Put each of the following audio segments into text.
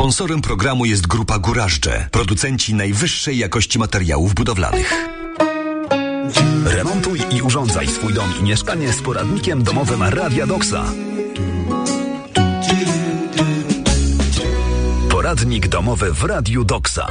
Sponsorem programu jest Grupa Gurażdże, producenci najwyższej jakości materiałów budowlanych. Remontuj i urządzaj swój dom i mieszkanie z poradnikiem domowym Radia Doxa. Poradnik domowy w Radiu Doxa.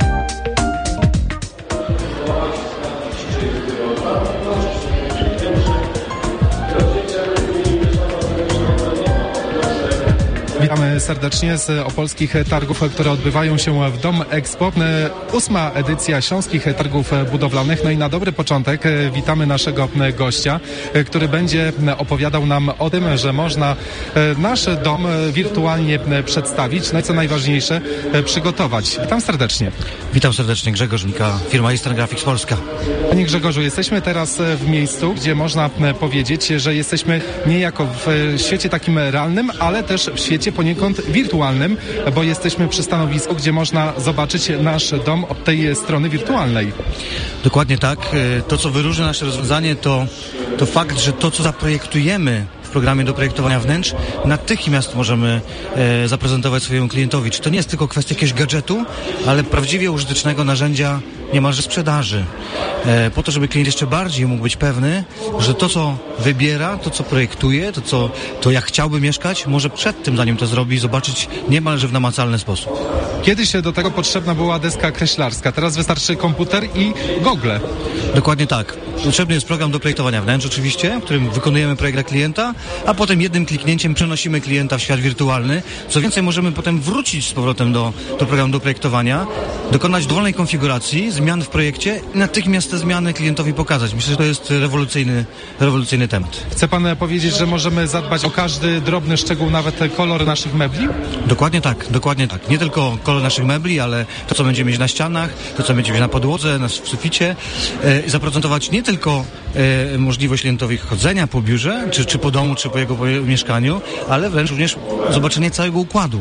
Witamy serdecznie z opolskich targów, które odbywają się w Dom Expo. 8. edycja Śląskich Targów Budowlanych. No i na dobry początek witamy naszego gościa, który będzie opowiadał nam o tym, że można nasz dom wirtualnie przedstawić, no i co najważniejsze, przygotować. Witam serdecznie. Witam serdecznie, Grzegorz Mika, firma Eastern Graphics Polska. Panie Grzegorzu, jesteśmy teraz w miejscu, gdzie można powiedzieć, że jesteśmy niejako w świecie takim realnym, ale też w świecie poniekąd wirtualnym, bo jesteśmy przy stanowisku, gdzie można zobaczyć nasz dom od tej strony wirtualnej. Dokładnie tak. To, co wyróżnia nasze rozwiązanie, to fakt, że to, co zaprojektujemy w programie do projektowania wnętrz, natychmiast możemy zaprezentować swojemu klientowi. Czy to nie jest tylko kwestia jakiegoś gadżetu, ale prawdziwie użytecznego narzędzia niemalże sprzedaży. Po to, żeby klient jeszcze bardziej mógł być pewny, że to, co wybiera, to, co projektuje, to jak chciałby mieszkać, może przed tym, zanim to zrobi, zobaczyć niemalże w namacalny sposób. Kiedyś do tego potrzebna była deska kreślarska, teraz wystarczy komputer i gogle. Dokładnie tak. Potrzebny jest program do projektowania wnętrz oczywiście, w którym wykonujemy projekt dla klienta, a potem jednym kliknięciem przenosimy klienta w świat wirtualny. Co więcej, możemy potem wrócić z powrotem do programu do projektowania, dokonać dowolnej konfiguracji, zmian w projekcie i natychmiast te zmiany klientowi pokazać. Myślę, że to jest rewolucyjny temat. Chce pan powiedzieć, że możemy zadbać o każdy drobny szczegół, nawet kolor naszych mebli? Dokładnie tak. Nie tylko kolor naszych mebli, ale to, co będziemy mieć na ścianach, to, co będziemy mieć na podłodze, w suficie. Zaprezentować nie tylko możliwość klientowi chodzenia po biurze, czy po domu, czy po jego mieszkaniu, ale wręcz również zobaczenie całego układu,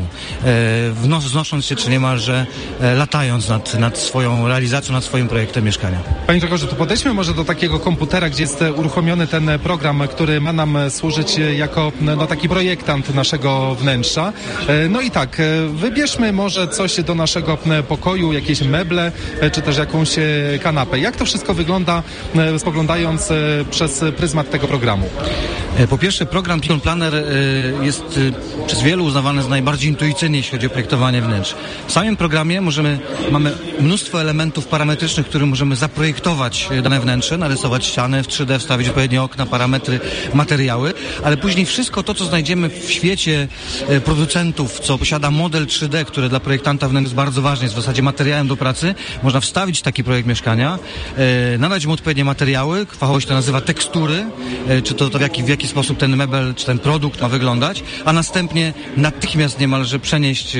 wznosząc się, czy niemalże latając nad swoją realizacją, nad swoim projektem mieszkania. Panie Grzegorzu, to podejdźmy może do takiego komputera, gdzie jest uruchomiony ten program, który ma nam służyć jako taki projektant naszego wnętrza. No i tak, wybierzmy może coś do naszego pokoju, jakieś meble, czy też jakąś kanapę. Jak to wszystko wygląda, spoglądając przez pryzmat tego programu? Po pierwsze, program People Planner jest przez wielu uznawany za najbardziej intuicyjny, jeśli chodzi o projektowanie wnętrz. W samym programie mamy mnóstwo elementów parametrycznych, które możemy zaprojektować dane wnętrze, narysować ściany w 3D, wstawić odpowiednie okna, parametry, materiały, ale później wszystko to, co znajdziemy w świecie producentów, co posiada model 3D, który dla projektanta wnętrz jest bardzo ważny, jest w zasadzie materiałem do pracy, można wstawić taki projekt mieszkania, nadać mu odpowiednie materiały, fachowo się to nazywa tekstury, czy to w jaki sposób ten mebel, czy ten produkt ma wyglądać, a następnie natychmiast niemalże przenieść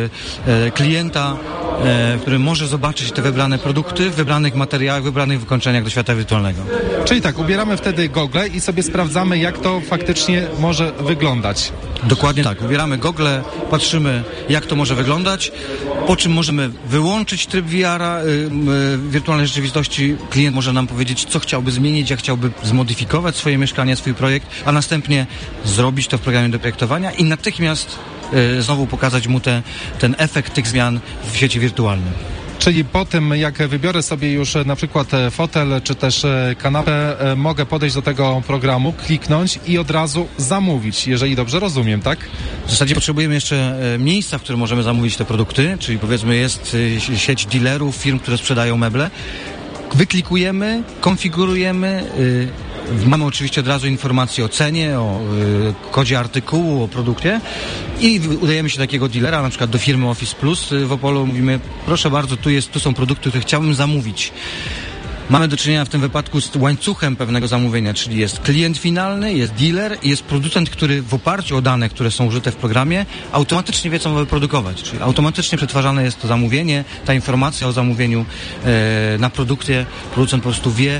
klienta, który może zobaczyć te wybrane produkty w wybranych materiałach, w wybranych wykończeniach do świata wirtualnego. Czyli tak, ubieramy wtedy gogle i sobie sprawdzamy, jak to faktycznie może wyglądać. Dokładnie tak. Ubieramy gogle, patrzymy, jak to może wyglądać, po czym możemy wyłączyć tryb VR-a, wirtualnej rzeczywistości. Klient może nam powiedzieć, co chciałby zmienić, jak chciałby zmodyfikować swoje mieszkanie, swój projekt, a następnie zrobić to w programie do projektowania i natychmiast znowu pokazać mu ten efekt tych zmian w świecie wirtualnym. Czyli po tym, jak wybiorę sobie już na przykład fotel czy też kanapę, mogę podejść do tego programu, kliknąć i od razu zamówić, jeżeli dobrze rozumiem, tak? W zasadzie potrzebujemy jeszcze miejsca, w którym możemy zamówić te produkty, czyli powiedzmy jest sieć dealerów, firm, które sprzedają meble. Wyklikujemy, konfigurujemy, mamy oczywiście od razu informacje o cenie, o kodzie artykułu, o produkcie i udajemy się do takiego dealera, na przykład do firmy Office Plus w Opolu, mówimy, proszę bardzo, tu są produkty, które chciałbym zamówić. Mamy do czynienia w tym wypadku z łańcuchem pewnego zamówienia, czyli jest klient finalny, jest dealer i jest producent, który w oparciu o dane, które są użyte w programie, automatycznie wie, co ma wyprodukować. Czyli automatycznie przetwarzane jest to zamówienie, ta informacja o zamówieniu na produkcie. Producent po prostu wie,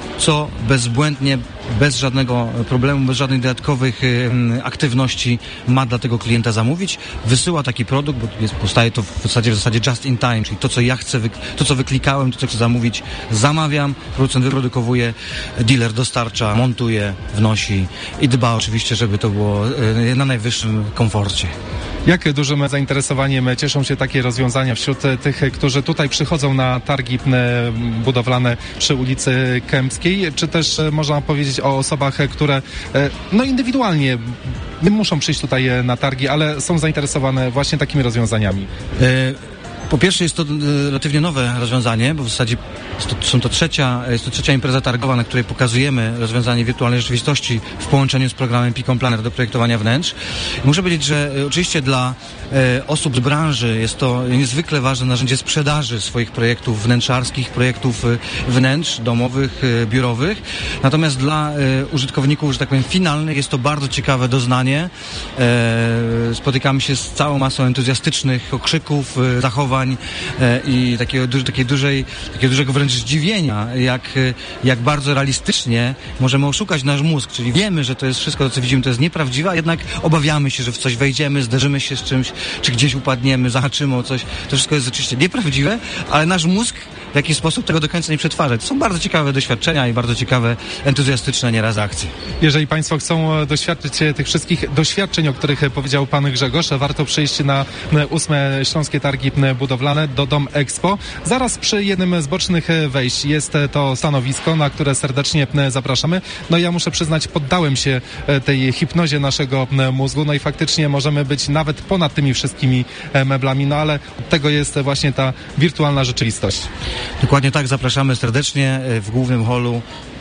co bezbłędnie, bez żadnego problemu, bez żadnych dodatkowych aktywności ma dla tego klienta zamówić. Wysyła taki produkt, bo powstaje to w zasadzie just in time, czyli to, co ja chcę, to, co wyklikałem, to, co chcę zamówić, zamawiam, producent wyprodukowuje, dealer dostarcza, montuje, wnosi i dba oczywiście, żeby to było na najwyższym komforcie. Jak dużym zainteresowaniem cieszą się takie rozwiązania wśród tych, którzy tutaj przychodzą na targi budowlane przy ulicy Kępskiej, czy też można powiedzieć o osobach, które indywidualnie nie muszą przyjść tutaj na targi, ale są zainteresowane właśnie takimi rozwiązaniami? Po pierwsze jest to relatywnie nowe rozwiązanie, bo w zasadzie jest to trzecia impreza targowa, na której pokazujemy rozwiązanie wirtualnej rzeczywistości w połączeniu z programem Picon Planner do projektowania wnętrz. Muszę powiedzieć, że oczywiście dla osób z branży jest to niezwykle ważne narzędzie sprzedaży swoich projektów wnętrzarskich, projektów wnętrz domowych, biurowych. Natomiast dla użytkowników, że tak powiem, finalnych jest to bardzo ciekawe doznanie. Spotykamy się z całą masą entuzjastycznych okrzyków, zachowań i takiego dużego wręcz zdziwienia, jak bardzo realistycznie możemy oszukać nasz mózg, czyli wiemy, że to jest wszystko, co widzimy, to jest nieprawdziwe, a jednak obawiamy się, że w coś wejdziemy, zderzymy się z czymś, czy gdzieś upadniemy, zahaczymy o coś. To wszystko jest oczywiście nieprawdziwe, ale nasz mózg w jakiś sposób tego do końca nie przetwarza. To są bardzo ciekawe doświadczenia i bardzo ciekawe, entuzjastyczne nieraz akcje. Jeżeli Państwo chcą doświadczyć tych wszystkich doświadczeń, o których powiedział Pan Grzegorz, warto przyjść na 8. Śląskie Targi Budowlane do Dom Expo. Zaraz przy jednym z bocznych wejść jest to stanowisko, na które serdecznie zapraszamy. Ja muszę przyznać, poddałem się tej hipnozie naszego mózgu, i faktycznie możemy być nawet ponad tymi wszystkimi meblami, ale od tego jest właśnie ta wirtualna rzeczywistość. Dokładnie tak, zapraszamy serdecznie w głównym holu.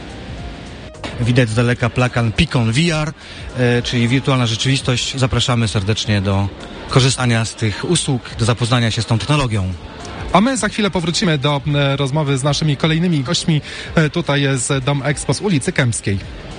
Widać z daleka plakan Picon VR, czyli wirtualna rzeczywistość. Zapraszamy serdecznie do korzystania z tych usług, do zapoznania się z tą technologią. A my za chwilę powrócimy do rozmowy z naszymi kolejnymi gośćmi tutaj z Dom Expo z ulicy Kępskiej.